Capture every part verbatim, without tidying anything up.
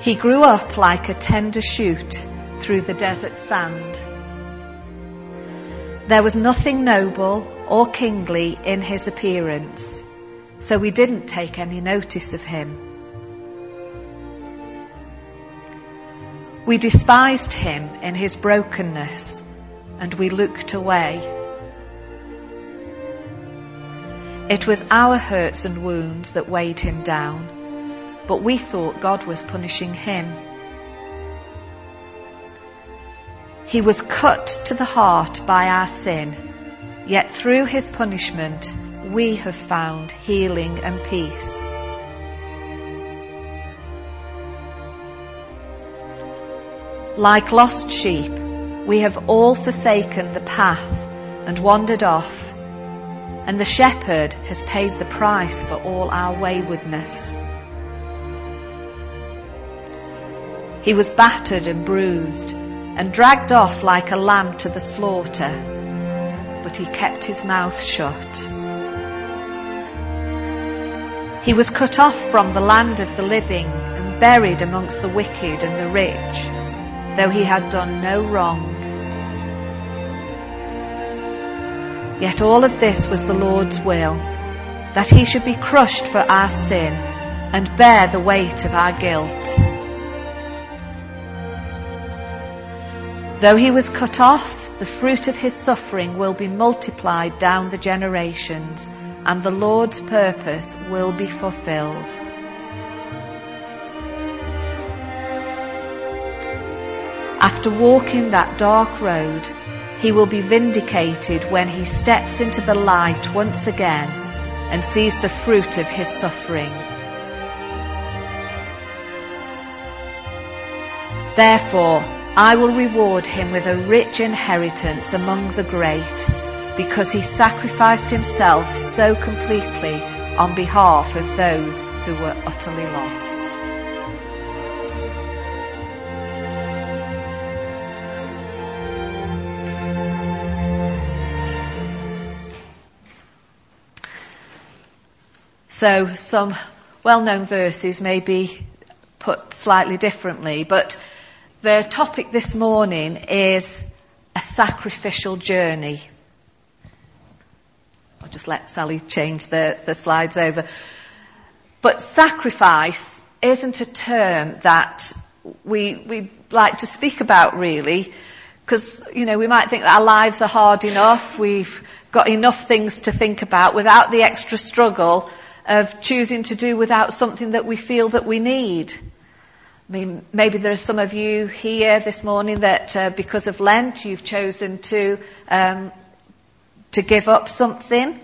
He grew up like a tender shoot through the desert sand. There was nothing noble or kingly in his appearance, so we didn't take any notice of him. We despised him in his brokenness, and we looked away. It was our hurts and wounds that weighed him down, but we thought God was punishing him. He was cut to the heart by our sin, yet through his punishment we have found healing and peace. Like lost sheep, we have all forsaken the path and wandered off, and the shepherd has paid the price for all our waywardness. He was battered and bruised and dragged off like a lamb to the slaughter, but he kept his mouth shut. He was cut off from the land of the living and buried amongst the wicked and the rich, though he had done no wrong. Yet all of this was the Lord's will, that he should be crushed for our sin and bear the weight of our guilt. Though he was cut off, the fruit of his suffering will be multiplied down the generations, and the Lord's purpose will be fulfilled. After walking that dark road, he will be vindicated when he steps into the light once again and sees the fruit of his suffering. Therefore, I will reward him with a rich inheritance among the great, because he sacrificed himself so completely on behalf of those who were utterly lost. So some well-known verses may be put slightly differently, but the topic this morning is a sacrificial journey. I'll just let Sally change the, the slides over. But sacrifice isn't a term that we we like to speak about, really, because, you know, we might think that our lives are hard enough, we've got enough things to think about without the extra struggle of choosing to do without something that we feel that we need. I mean, maybe there are some of you here this morning that uh, because of Lent you've chosen to um, to give up something.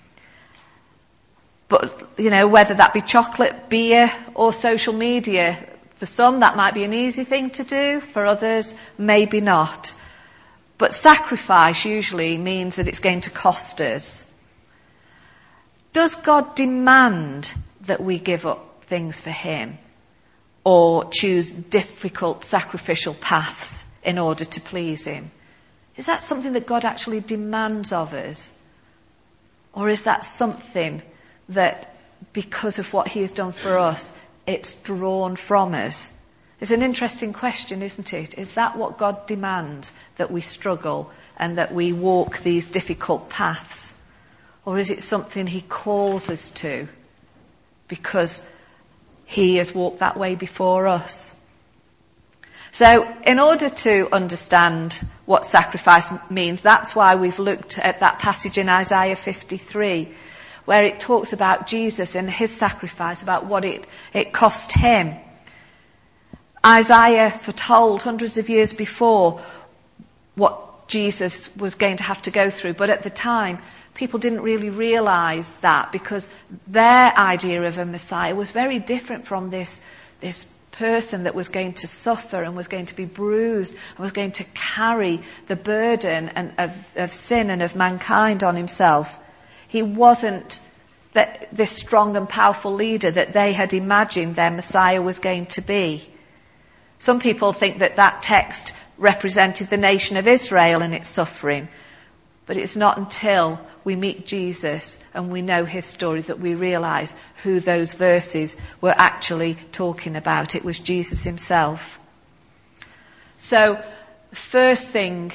But, you know, whether that be chocolate, beer or social media, for some that might be an easy thing to do, for others maybe not. But sacrifice usually means that it's going to cost us. Does God demand that we give up things for him or choose difficult sacrificial paths in order to please him? Is that something that God actually demands of us? Or is that something that, because of what he has done for us, it's drawn from us? It's an interesting question, isn't it? Is that what God demands, that we struggle and that we walk these difficult paths? Or is it something he calls us to because he has walked that way before us? So in order to understand what sacrifice means, that's why we've looked at that passage in Isaiah fifty-three, where it talks about Jesus and his sacrifice, about what it, it cost him. Isaiah foretold hundreds of years before what Jesus was going to have to go through, but at the time, people didn't really realise that, because their idea of a Messiah was very different from this, this person that was going to suffer and was going to be bruised and was going to carry the burden and, of, of sin and of mankind on himself. He wasn't that, this strong and powerful leader that they had imagined their Messiah was going to be. Some people think that that text represented the nation of Israel in its suffering. But it's not until we meet Jesus and we know his story that we realise who those verses were actually talking about. It was Jesus himself. So, the first thing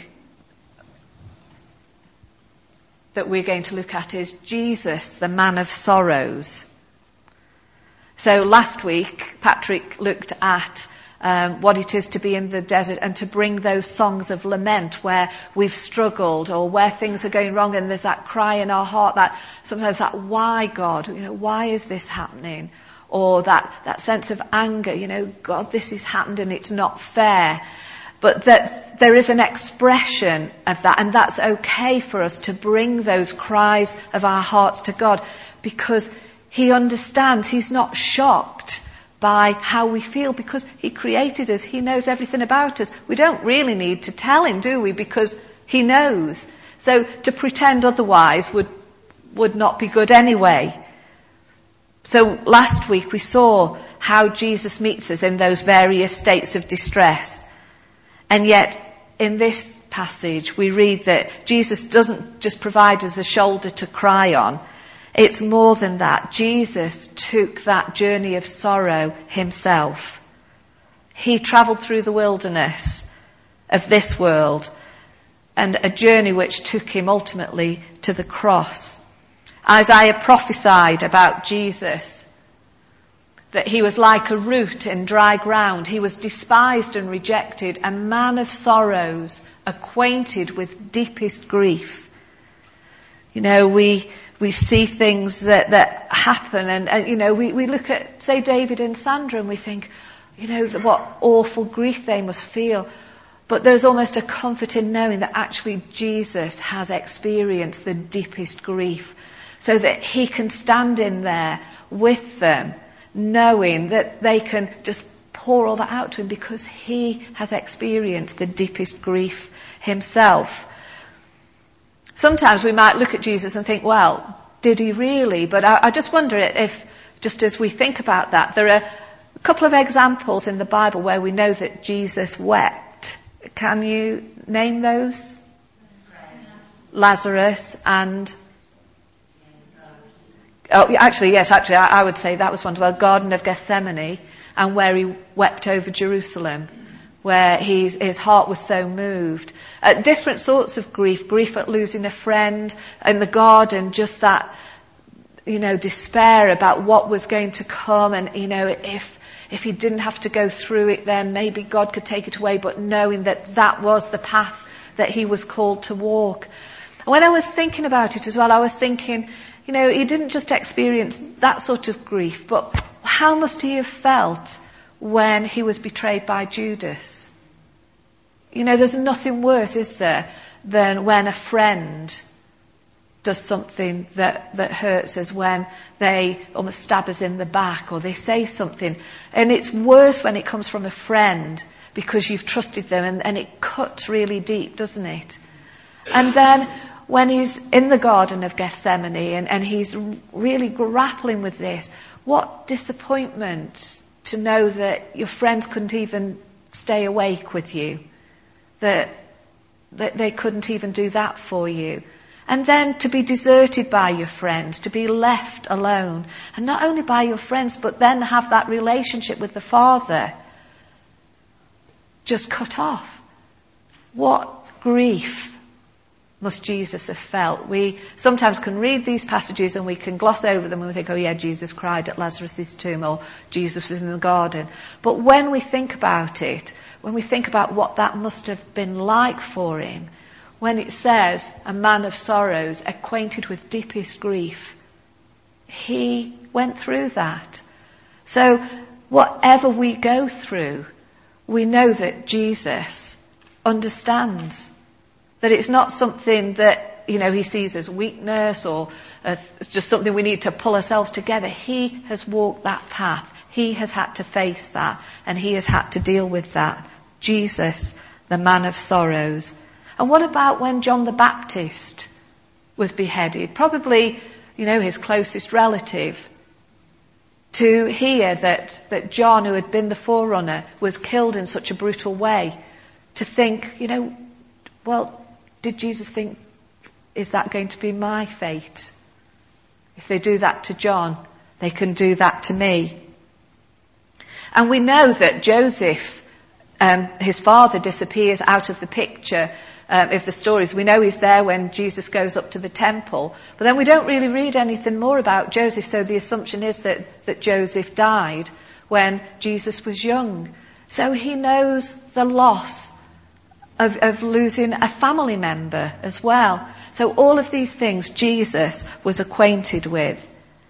that we're going to look at is Jesus, the man of sorrows. So last week, Patrick looked at um, what it is to be in the desert and to bring those songs of lament where we've struggled or where things are going wrong and there's that cry in our heart, that sometimes that why God, you know, why is this happening? Or that, that sense of anger, you know, God, this has happened and it's not fair. But that there is an expression of that, and that's okay for us to bring those cries of our hearts to God, because he understands. He's not shocked by how we feel, because he created us. He knows everything about us. We don't really need to tell him, do we? Because he knows. So to pretend otherwise would would not be good anyway. So last week we saw how Jesus meets us in those various states of distress. And yet, in this passage, we read that Jesus doesn't just provide us a shoulder to cry on. It's more than that. Jesus took that journey of sorrow himself. He travelled through the wilderness of this world, and a journey which took him ultimately to the cross. Isaiah prophesied about Jesus that he was like a root in dry ground. He was despised and rejected, a man of sorrows, acquainted with deepest grief. You know, we we see things that, that happen, and, and you know, we, we look at, say, David and Sandra, and we think, you know, what awful grief they must feel. But there's almost a comfort in knowing that actually Jesus has experienced the deepest grief, so that he can stand in there with them, knowing that they can just pour all that out to him because he has experienced the deepest grief himself. Sometimes we might look at Jesus and think, well, did he really? But I, I just wonder if, just as we think about that, there are a couple of examples in the Bible where we know that Jesus wept. Can you name those? Lazarus and... Oh, actually, yes, actually, I, I would say that was one. Well, Garden of Gethsemane, and where he wept over Jerusalem, where he's, his heart was so moved. At different sorts of grief, grief at losing a friend, in the garden, just that, you know, despair about what was going to come, and, you know, if if he didn't have to go through it, then maybe God could take it away, but knowing that that was the path that he was called to walk. And when I was thinking about it as well, I was thinking, you know, he didn't just experience that sort of grief, but how must he have felt when he was betrayed by Judas? You know, there's nothing worse, is there, than when a friend does something that, that hurts us, when they almost stab us in the back or they say something. And it's worse when it comes from a friend because you've trusted them, and, and it cuts really deep, doesn't it? And then when he's in the Garden of Gethsemane and, and he's really grappling with this, what disappointment to know that your friends couldn't even stay awake with you, that, that they couldn't even do that for you. And then to be deserted by your friends, to be left alone, and not only by your friends, but then have that relationship with the Father just cut off. What grief must Jesus have felt? We sometimes can read these passages and we can gloss over them and we think, oh yeah, Jesus cried at Lazarus' tomb, or Jesus was in the garden. But when we think about it, when we think about what that must have been like for him, when it says, a man of sorrows, acquainted with deepest grief, he went through that. So whatever we go through, we know that Jesus understands. That it's not something that, you know, he sees as weakness or as just something we need to pull ourselves together. He has walked that path. He has had to face that, and he has had to deal with that. Jesus, the man of sorrows. And what about when John the Baptist was beheaded? Probably, you know, his closest relative. To hear that, that John, who had been the forerunner, was killed in such a brutal way. To think, you know, well, did Jesus think is that going to be my fate? If they do that to John, they can do that to me. And we know that Joseph, um, his father, disappears out of the picture um, of the stories. We know he's there when Jesus goes up to the temple. But then we don't really read anything more about Joseph, so the assumption is that, that Joseph died when Jesus was young. So he knows the loss of, of losing a family member as well. So all of these things Jesus was acquainted with.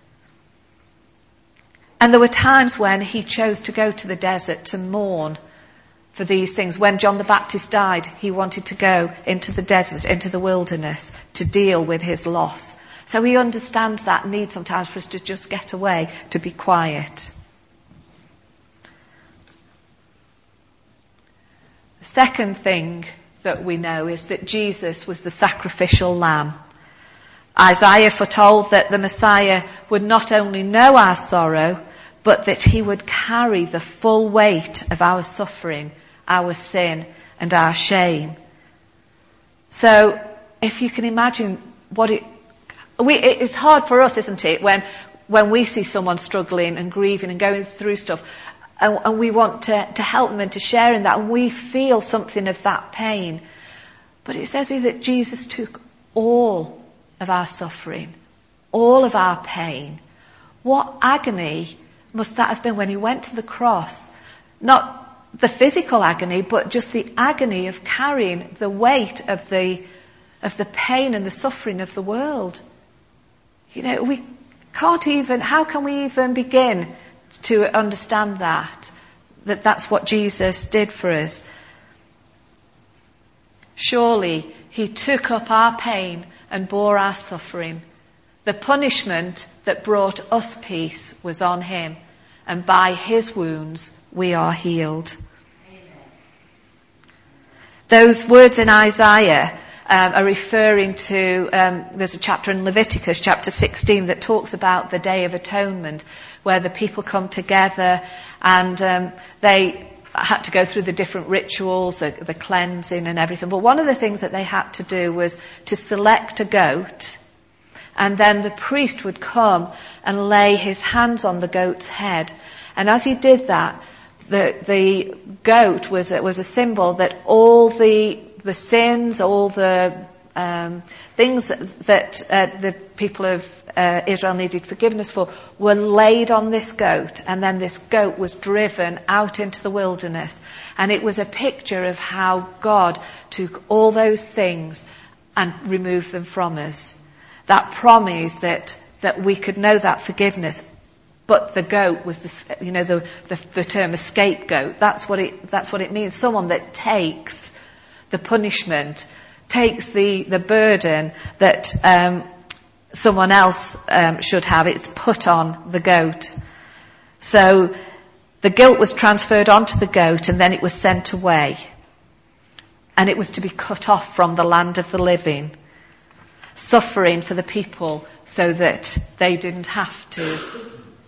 And there were times when he chose to go to the desert to mourn for these things. When John the Baptist died, he wanted to go into the desert, into the wilderness, to deal with his loss. So he understands that need sometimes for us to just get away, to be quiet. The second thing that we know is that Jesus was the sacrificial lamb. Isaiah foretold that the Messiah would not only know our sorrow, but that he would carry the full weight of our suffering, our sin, and our shame. So, if you can imagine what it... We, it's hard for us, isn't it, when, when we see someone struggling and grieving and going through stuff, and, and we want to, to help them and to share in that, and we feel something of that pain. But it says here that Jesus took all of our suffering, all of our pain. What agony must that have been when he went to the cross? Not the physical agony, but just the agony of carrying the weight of the of the pain and the suffering of the world. You know, we can't even, how can we even begin to understand that? That that's what Jesus did for us. Surely he took up our pain and bore our suffering. The punishment that brought us peace was on him, and by his wounds we are healed. Amen. Those words in Isaiah um, are referring to, um, there's a chapter in Leviticus, chapter sixteen, that talks about the Day of Atonement, where the people come together and um, they had to go through the different rituals, the, the cleansing and everything. But one of the things that they had to do was to select a goat, and then the priest would come and lay his hands on the goat's head. And as he did that, the, the goat was, was a symbol that all the, the sins, all the um, things that uh, the people of uh, Israel needed forgiveness for were laid on this goat. And then this goat was driven out into the wilderness. And it was a picture of how God took all those things and removed them from us. That promise that, that we could know that forgiveness. But the goat was, the, you know, the, the, the term a scapegoat. That's what it, that's what it means. Someone that takes the punishment, takes the, the burden that um, someone else um, should have. It's put on the goat. So the guilt was transferred onto the goat, and then it was sent away. And it was to be cut off from the land of the living. Suffering for the people so that they didn't have to.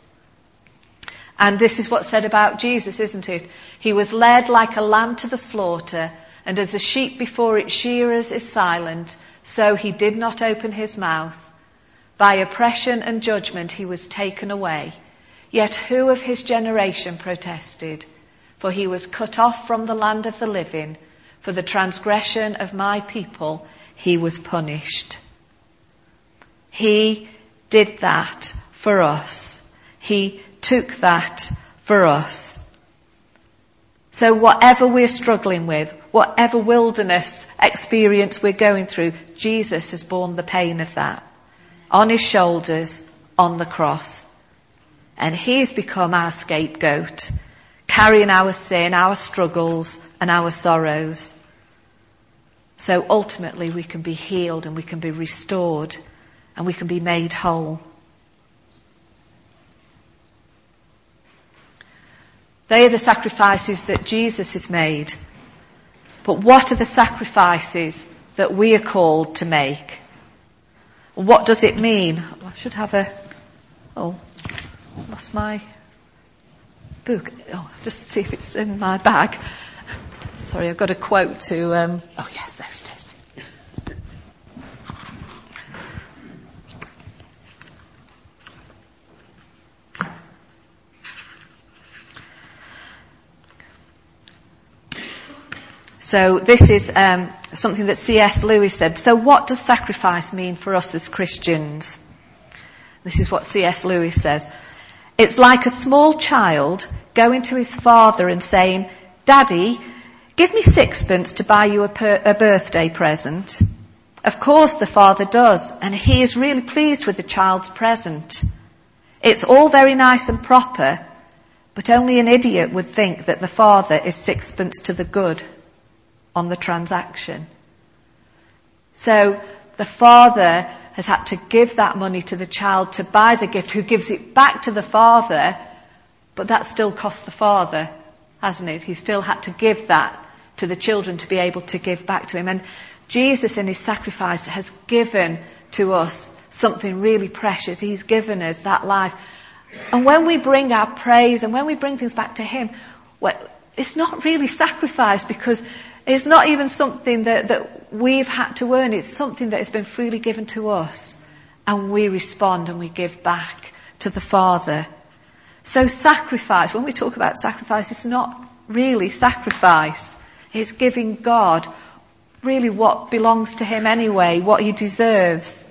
And this is what's said about Jesus, isn't it? He was led like a lamb to the slaughter, and as a sheep before its shearers is silent, so he did not open his mouth. By oppression and judgment he was taken away. Yet who of his generation protested? For he was cut off from the land of the living. For the transgression of my people he was punished. He did that for us. He took that for us. So whatever we're struggling with, whatever wilderness experience we're going through, Jesus has borne the pain of that on his shoulders on the cross. And he's become our scapegoat, carrying our sin, our struggles, and our sorrows. So ultimately we can be healed and we can be restored and we can be made whole. They are the sacrifices that Jesus has made. But what are the sacrifices that we are called to make? What does it mean? I should have a... Oh, I lost my book. Oh, just see if it's in my bag. Sorry, I've got a quote to... Um, oh, yes, there it is. So this is um, something that C S Lewis said. So what does sacrifice mean for us as Christians? This is what C S Lewis says. It's like a small child going to his father and saying, "Daddy, give me sixpence to buy you a, per- a birthday present." Of course the father does, and he is really pleased with the child's present. It's all very nice and proper, but only an idiot would think that the father is sixpence to the good on the transaction. So the father has had to give that money to the child to buy the gift, who gives it back to the father, but that still cost the father, hasn't it? He still had to give that to the children to be able to give back to him. And Jesus in his sacrifice has given to us something really precious. He's given us that life. And when we bring our praise and when we bring things back to him, well, it's not really sacrifice, because it's not even something that, that we've had to earn. It's something that has been freely given to us. And we respond and we give back to the Father. So sacrifice, when we talk about sacrifice, it's not really sacrifice. It's giving God really what belongs to him anyway, what he deserves.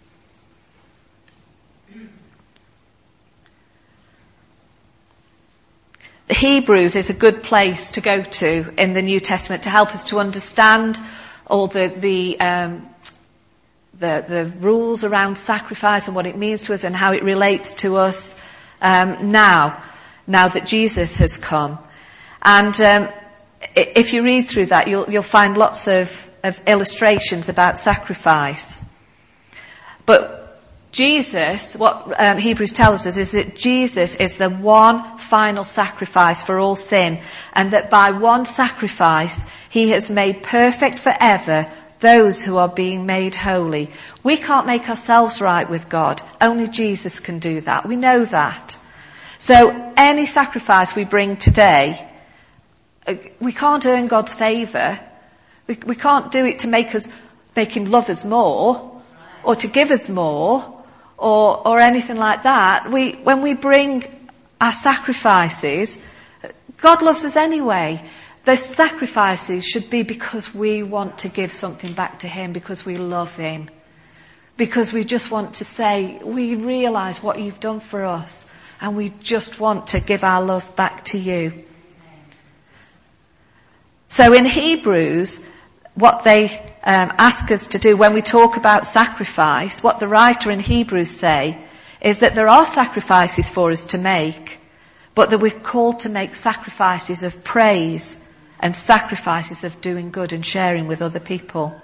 The Hebrews is a good place to go to in the New Testament to help us to understand all the the, um, the the rules around sacrifice and what it means to us and how it relates to us um, now, now that Jesus has come. And um, if you read through that, you'll, you'll find lots of, of illustrations about sacrifice. But Jesus, what um, Hebrews tells us is that Jesus is the one final sacrifice for all sin, and that by one sacrifice he has made perfect forever those who are being made holy. We can't make ourselves right with God. Only Jesus can do that. We know that. So any sacrifice we bring today, we can't earn God's favour. We, we can't do it to make us, make him love us more, or to give us more, or, or anything like that. We, when we bring our sacrifices, God loves us anyway. The sacrifices should be because we want to give something back to him, because we love him, because we just want to say, we realise what you've done for us, and we just want to give our love back to you. So in Hebrews, what they um, ask us to do when we talk about sacrifice, what the writer in Hebrews say, is that there are sacrifices for us to make, but that we're called to make sacrifices of praise and sacrifices of doing good and sharing with other people.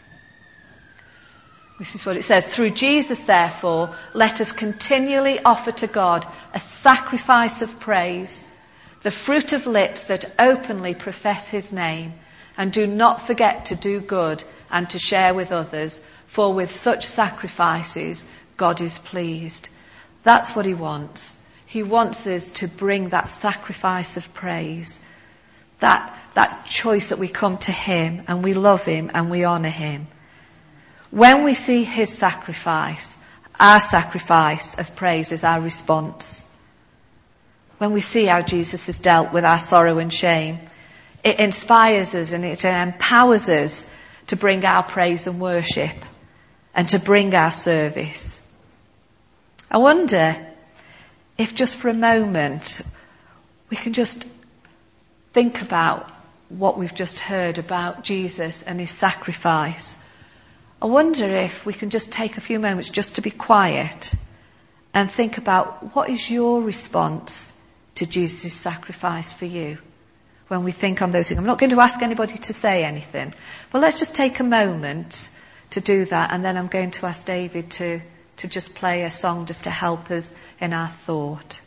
This is what it says. Through Jesus, therefore, let us continually offer to God a sacrifice of praise, the fruit of lips that openly profess his name, and do not forget to do good and to share with others, for with such sacrifices God is pleased. That's what he wants. He wants us to bring that sacrifice of praise, that, that choice that we come to him and we love him and we honour him. When we see his sacrifice, our sacrifice of praise is our response. When we see how Jesus has dealt with our sorrow and shame, it inspires us and it empowers us to bring our praise and worship and to bring our service. I wonder if just for a moment we can just think about what we've just heard about Jesus and his sacrifice. I wonder if we can just take a few moments just to be quiet and think about, what is your response to Jesus' sacrifice for you when we think on those things. I'm not going to ask anybody to say anything, but let's just take a moment to do that, and then I'm going to ask David to, to just play a song just to help us in our thought.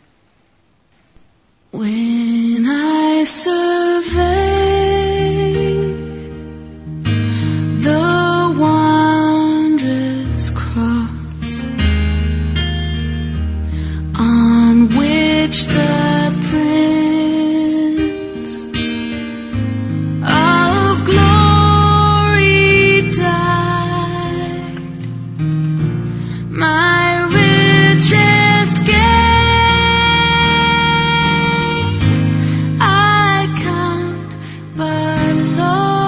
When I survey the wondrous cross on which the Prince of Glory died, my richest gain I count but Lord.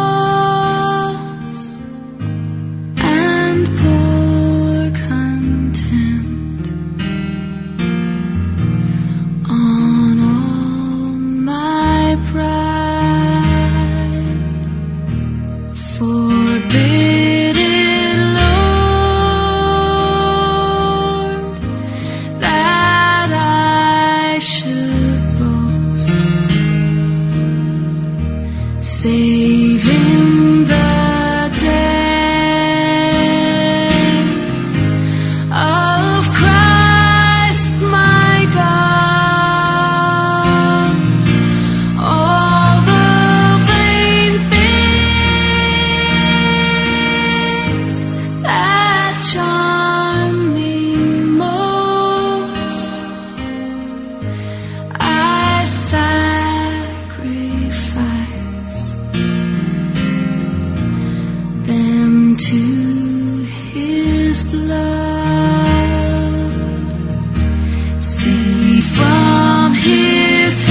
See from his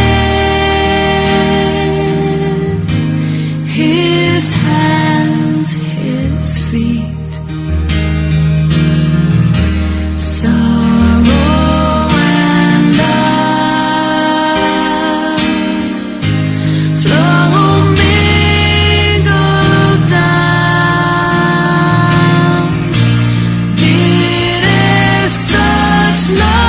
head, his hands, his feet. Sorrow and love flow mingled down. Did e'er such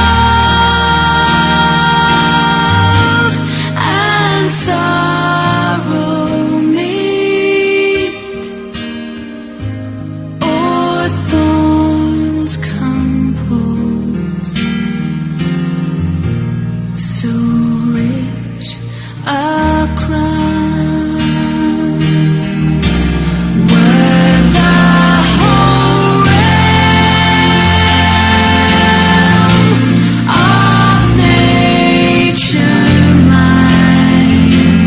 love and sorrow meet, or thorns compose so rich a crown? Were the whole realm of nature mine,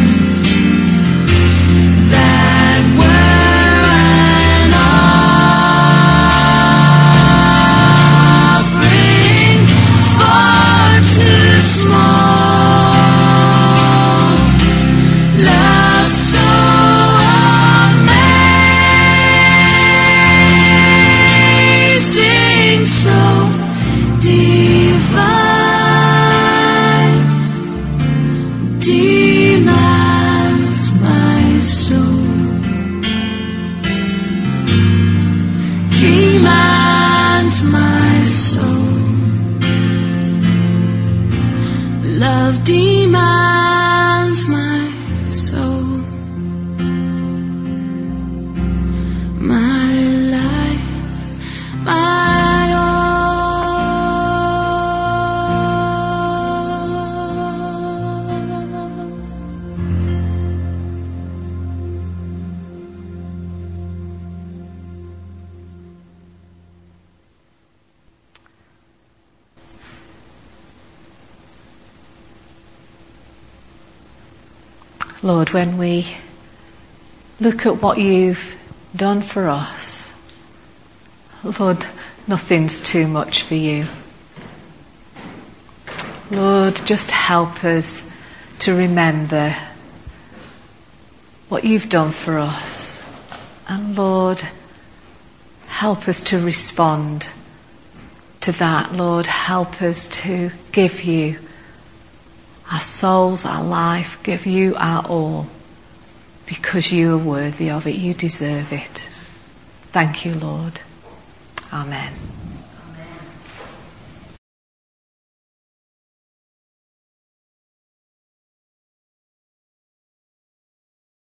that were an offering far too small. Love so amazing, so divine, demands my soul, demands my soul. Love demands my soul, my life, my all. Lord, when we look at what you've done for us, Lord, nothing's too much for you. Lord, just help us to remember what you've done for us. And Lord, help us to respond to that. Lord, help us to give you our souls, our life, give you our all, because you are worthy of it. You deserve it. Thank you, Lord. Amen.